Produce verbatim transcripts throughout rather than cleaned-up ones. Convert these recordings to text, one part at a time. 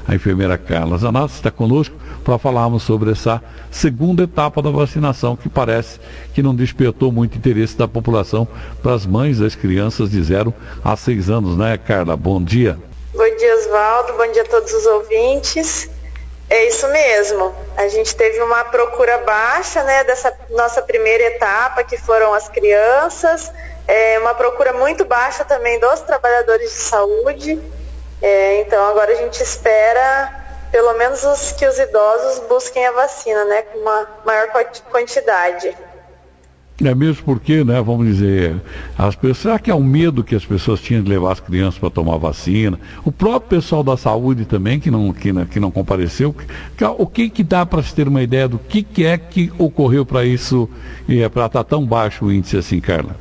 a enfermeira Carla Zanatti está conosco para falarmos sobre essa segunda etapa da vacinação, que parece que não despertou muito interesse da população para as mães das crianças de zero a seis anos, né, Carla? Bom dia. Bom dia, Oswaldo. Bom dia a todos os ouvintes. É isso mesmo. A gente teve uma procura baixa, né, dessa nossa primeira etapa, que foram as crianças. É uma procura muito baixa também dos trabalhadores de saúde. É, então agora a gente espera pelo menos os, que os idosos busquem a vacina, né, com uma maior quantidade. É mesmo porque, né, vamos dizer, as pessoas, será que é o medo que as pessoas tinham de levar as crianças para tomar vacina? O próprio pessoal da saúde também, que não, que, que não compareceu. O que que dá para se ter uma ideia do que, que é que ocorreu para isso, é, para estar tão baixo o índice assim, Carla?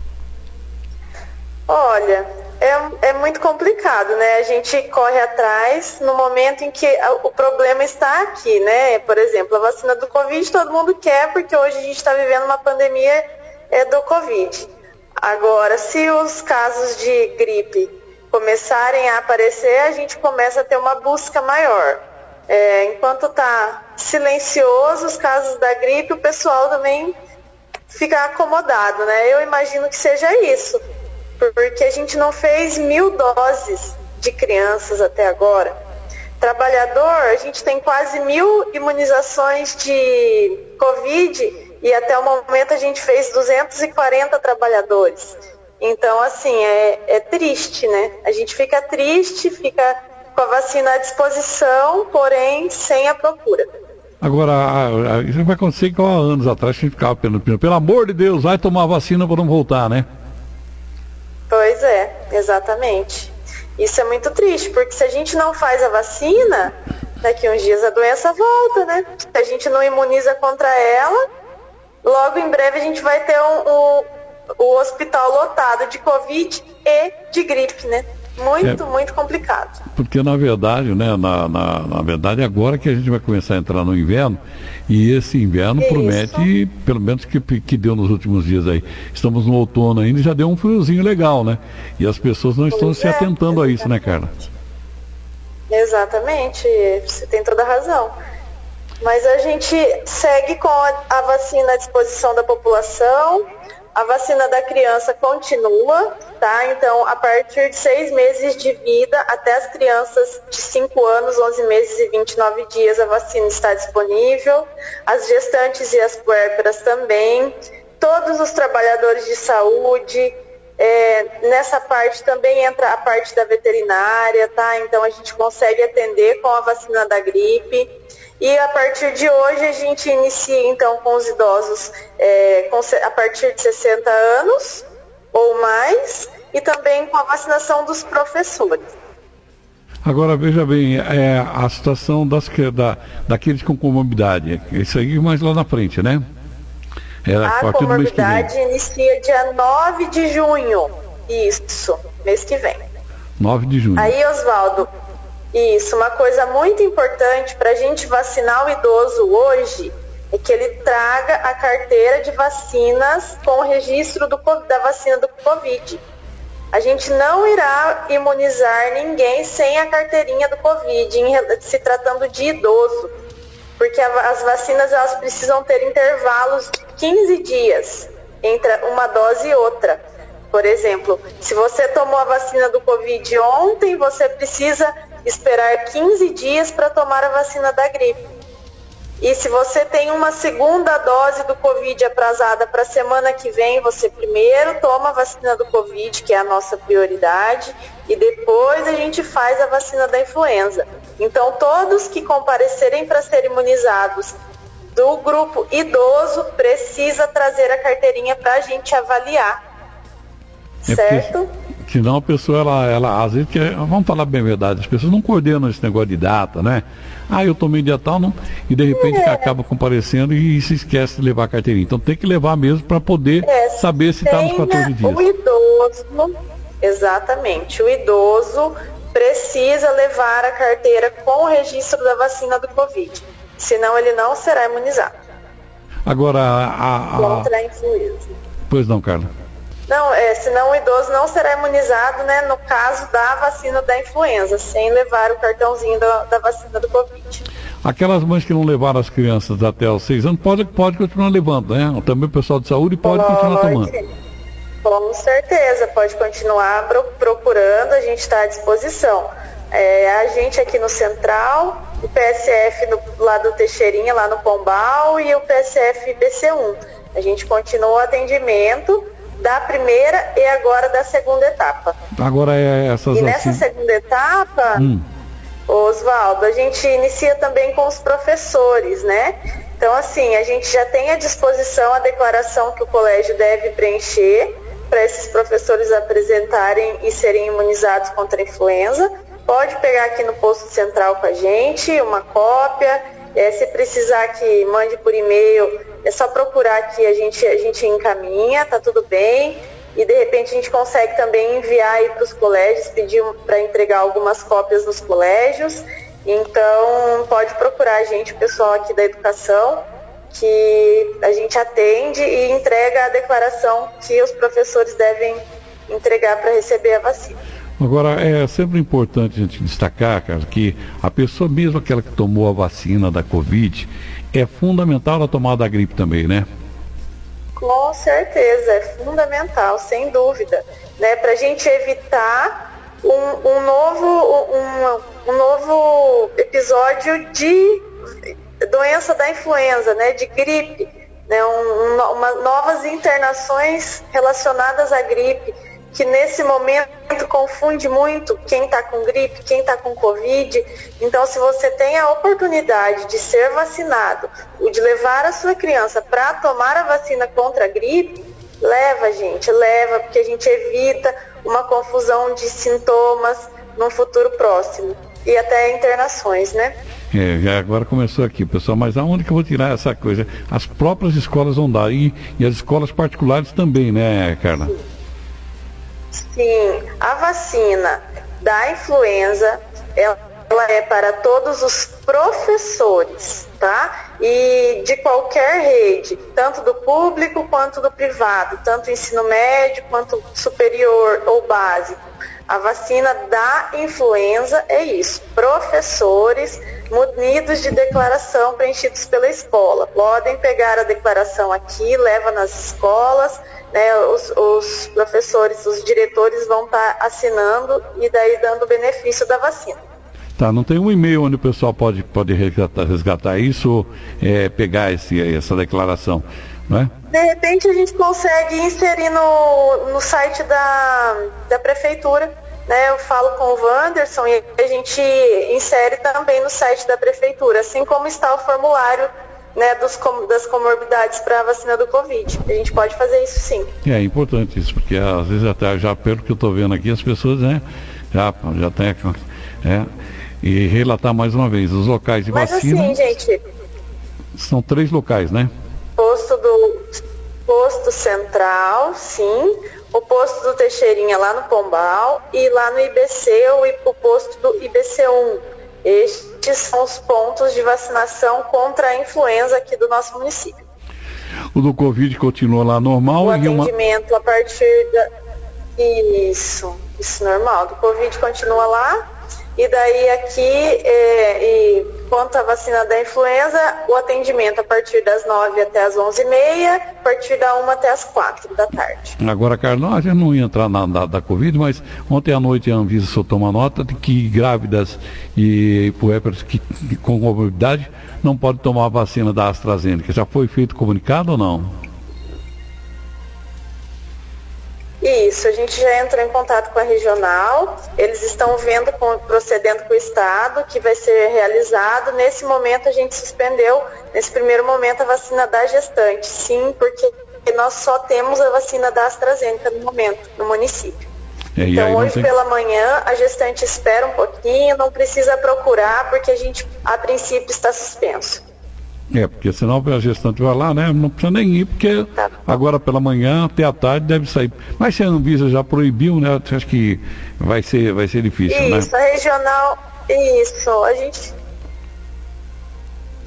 Olha, é, é muito complicado, né? A gente corre atrás no momento em que o problema está aqui, né? Por exemplo, a vacina do Covid todo mundo quer, porque hoje a gente está vivendo uma pandemia é, do Covid. Agora, se os casos de gripe começarem a aparecer, a gente começa a ter uma busca maior. É, enquanto está silencioso os casos da gripe, o pessoal também fica acomodado, né? Eu imagino que seja isso. Porque a gente não fez mil doses de crianças até agora. Trabalhador, a gente tem quase mil imunizações de Covid e até o momento a gente fez duzentos e quarenta trabalhadores. Então, assim, é, é triste, né? A gente fica triste, fica com a vacina à disposição, porém sem a procura. Agora, isso vai acontecer igual há anos atrás, a gente ficava pelo, pelo amor de Deus, vai tomar a vacina para não voltar, né? Pois é, exatamente. Isso é muito triste, porque se a gente não faz a vacina, daqui a uns dias a doença volta, né? Se a gente não imuniza contra ela, logo em breve a gente vai ter um, um, o hospital lotado de Covid e de gripe, né? Muito, é, muito complicado. Porque na verdade, né, na, na, na verdade agora que a gente vai começar a entrar no inverno, e esse inverno Isso. promete, pelo menos que, que deu nos últimos dias aí, estamos no outono ainda e já deu um friozinho legal, né? E as pessoas não estão pois se é, atentando exatamente. a isso, né, Carla? Exatamente, você tem toda a razão. Mas a gente segue com a, a vacina à disposição da população. A vacina da criança continua, tá? Então, a partir de seis meses de vida, até as crianças de cinco anos, onze meses e vinte e nove dias, a vacina está disponível. As gestantes e as puérperas também. Todos os trabalhadores de saúde. É, nessa parte também entra a parte da veterinária, tá? Então, a gente consegue atender com a vacina da gripe. E a partir de hoje a gente inicia então com os idosos é, com, a partir de sessenta anos ou mais e também com a vacinação dos professores. Agora veja bem, é, a situação das, da, daqueles com comorbidade, isso aí mais lá na frente, né? Era a comorbidade inicia dia nove de junho, isso, mês que vem. nove de junho. Aí, Oswaldo, isso, uma coisa muito importante para a gente vacinar o idoso hoje é que ele traga a carteira de vacinas com o registro do, da vacina do Covid. A gente não irá imunizar ninguém sem a carteirinha do Covid, em, se tratando de idoso, porque a, as vacinas elas precisam ter intervalos de quinze dias entre uma dose e outra. Por exemplo, se você tomou a vacina do Covid ontem, você precisa esperar quinze dias para tomar a vacina da gripe. E se você tem uma segunda dose do Covid atrasada para a semana que vem, você primeiro toma a vacina do Covid, que é a nossa prioridade, e depois a gente faz a vacina da influenza. Então, todos que comparecerem para ser imunizados do grupo idoso precisa trazer a carteirinha para a gente avaliar. É certo? Porque... Senão a pessoa, ela, ela às vezes, quer, vamos falar bem a verdade, as pessoas não coordenam esse negócio de data, né? Ah, eu tomei dia tal, não, e de repente é. acaba comparecendo e se esquece de levar a carteirinha. Então tem que levar mesmo para poder é, saber se está nos quatorze dias. O idoso, exatamente, o idoso precisa levar a carteira com o registro da vacina do Covid, senão ele não será imunizado. Agora, a... a... Contra a influenza. Pois não, Carla. Não, é, senão o idoso não será imunizado, né, no caso da vacina da influenza, sem levar o cartãozinho da, da vacina do Covid. Aquelas mães que não levaram as crianças até os seis anos, pode, pode continuar levando, né? Também o pessoal de saúde pode, pode continuar tomando. Com certeza, pode continuar procurando, a gente está à disposição. É, a gente aqui no Central, o P S F no, lá do Teixeirinha, lá no Pombal, e o P S F B C um. A gente continua o atendimento da primeira e agora da segunda etapa. Agora é essas... E nessa assim... segunda etapa, hum. Oswaldo, a gente inicia também com os professores, né? Então, assim, a gente já tem à disposição a declaração que o colégio deve preencher para esses professores apresentarem e serem imunizados contra a influenza. Pode pegar aqui no posto central com a gente uma cópia. É, se precisar que mande por e-mail, é só procurar aqui, a gente, a gente encaminha, tá tudo bem. E de repente a gente consegue também enviar aí para os colégios, pedir para entregar algumas cópias nos colégios. Então pode procurar a gente, o pessoal aqui da educação, que a gente atende e entrega a declaração que os professores devem entregar para receber a vacina. Agora, é sempre importante a gente destacar, cara, que a pessoa, mesmo aquela que tomou a vacina da Covid, é fundamental a tomada da gripe também, né? Com certeza, é fundamental, sem dúvida, né? Para a gente evitar um, um, novo, um, um novo episódio de doença da influenza, né? De gripe, né? Um, uma, novas internações relacionadas à gripe, que nesse momento confunde muito quem está com gripe, quem está com Covid. Então, se você tem a oportunidade de ser vacinado, ou de levar a sua criança para tomar a vacina contra a gripe, leva, gente, leva, porque a gente evita uma confusão de sintomas no futuro próximo e até internações, né? É, agora começou aqui, pessoal, mas aonde que eu vou tirar essa coisa? As próprias escolas vão dar, e, e as escolas particulares também, né, Carla? Sim. Sim, a vacina da influenza, ela, ela é para todos os professores, tá? E de qualquer rede, tanto do público quanto do privado, tanto ensino médio quanto superior ou básico. A vacina da influenza é isso, professores munidos de declaração preenchidos pela escola. Podem pegar a declaração aqui, leva nas escolas, né, os, os professores, os diretores vão estar tá assinando e daí dando o benefício da vacina. Tá, não tem um e-mail onde o pessoal pode, pode resgatar, resgatar isso ou é, pegar esse, essa declaração, não é? De repente a gente consegue inserir no, no site da, da prefeitura, né? Eu falo com o Wanderson e a gente insere também no site da prefeitura, assim como está o formulário, né, dos, das comorbidades para a vacina do Covid. A gente pode fazer isso sim. É importante isso, porque às vezes até já pelo que eu estou vendo aqui, as pessoas, né, já, já tem, é, e relatar mais uma vez, os locais de Mas vacina... Mas assim, gente... São três locais, né? Posto do posto central, sim, o posto do Teixeirinha lá no Pombal e lá no I B C o, o posto do I B C um. Estes são os pontos de vacinação contra a influenza aqui do nosso município. O do Covid continua lá normal? O e atendimento uma... a partir da... Isso, isso normal. Do Covid continua lá. E daí aqui, é, e quanto à vacina da influenza, o atendimento a partir das nove até as onze e meia, a partir da uma até as quatro da tarde. Agora, Carlos, a gente não ia entrar na, na da Covid, mas ontem à noite a Anvisa soltou uma nota de que grávidas e puérperas que, que, com comorbidade não podem tomar a vacina da AstraZeneca. Já foi feito comunicado ou não? Isso, a gente já entrou em contato com a regional, eles estão vendo, com, procedendo com o estado, que vai ser realizado. Nesse momento a gente suspendeu, nesse primeiro momento, a vacina da gestante, sim, porque nós só temos a vacina da AstraZeneca no momento, no município. É, então hoje tem... pela manhã a gestante espera um pouquinho, não precisa procurar, porque a gente, a princípio, está suspenso. É, porque senão a gestante vai lá, né? Não precisa nem ir, porque tá. Agora pela manhã, até a tarde, deve sair. Mas se a Anvisa já proibiu, né? Eu acho que vai ser, vai ser difícil, isso, né? Isso, a regional, isso, a gente...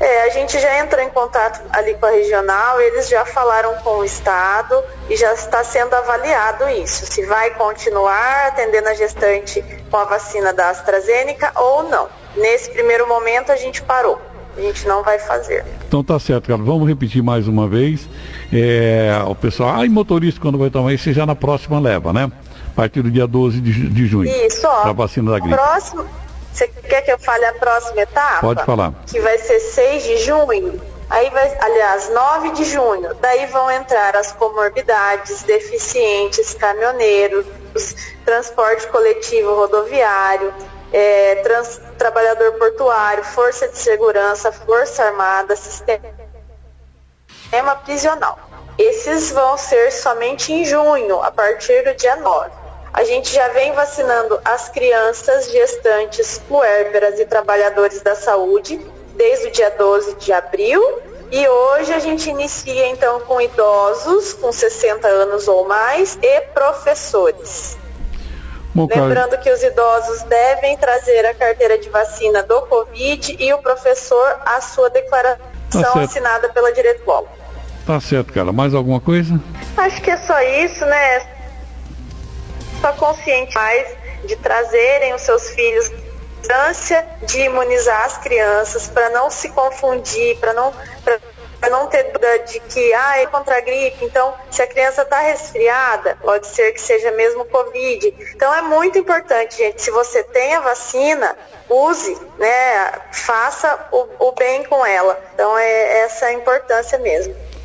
É, a gente já entrou em contato ali com a regional, eles já falaram com o estado e já está sendo avaliado isso, se vai continuar atendendo a gestante com a vacina da AstraZeneca ou não. Nesse primeiro momento a gente parou, a gente não vai fazer. Então tá certo, cara, vamos repetir mais uma vez, é, o pessoal, ah, e motorista quando vai tomar isso, já na próxima leva, né? A partir do dia doze de junho. Isso, ó, a vacina da gripe. Próximo... Você quer que eu fale a próxima etapa? Pode falar. Que vai ser seis de junho. Aí vai, aliás, nove de junho. Daí vão entrar as comorbidades, deficientes, caminhoneiros, transporte coletivo rodoviário, é, trans, trabalhador portuário, força de segurança, força armada, sistema prisional. Esses vão ser somente em junho, a partir do dia nove. A gente já vem vacinando as crianças, gestantes, puérperas e trabalhadores da saúde desde o dia doze de abril. E hoje a gente inicia então com idosos com sessenta anos ou mais e professores. Bom, lembrando cara... que os idosos devem trazer a carteira de vacina do Covid e o professor a sua declaração tá assinada pela Diretual. Tá certo, cara. Mais alguma coisa? Acho que é só isso, né? Só consciente mais de trazerem os seus filhos à distância, de imunizar as crianças para não se confundir, para não, para não ter dúvida de que ah, é contra a gripe, então se a criança está resfriada, pode ser que seja mesmo Covid. Então é muito importante, gente, se você tem a vacina, use, né, faça o, o bem com ela. Então é essa a importância mesmo.